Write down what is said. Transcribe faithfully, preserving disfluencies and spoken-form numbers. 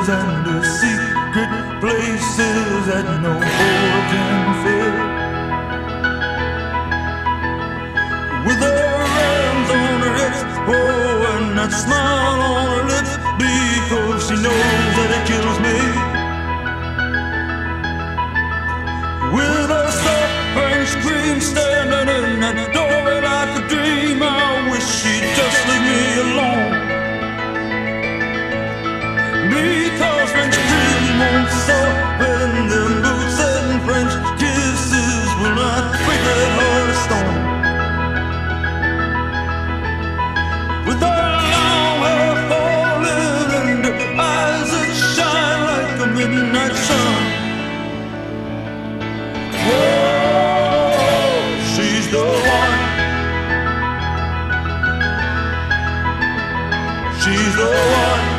roads and the secret places that no boy can fill. With her hands on her hips, oh, and that smile on her lips, because she knows that it kills me. With her soft French cream standing in that doorway like a dream, I wish she'd just leave me alone. Because French cream won't soften them boots and French kisses will not break that heart of stone. With her long hair falling and her eyes that shine like a midnight sun. Whoa, she's the one. She's the one.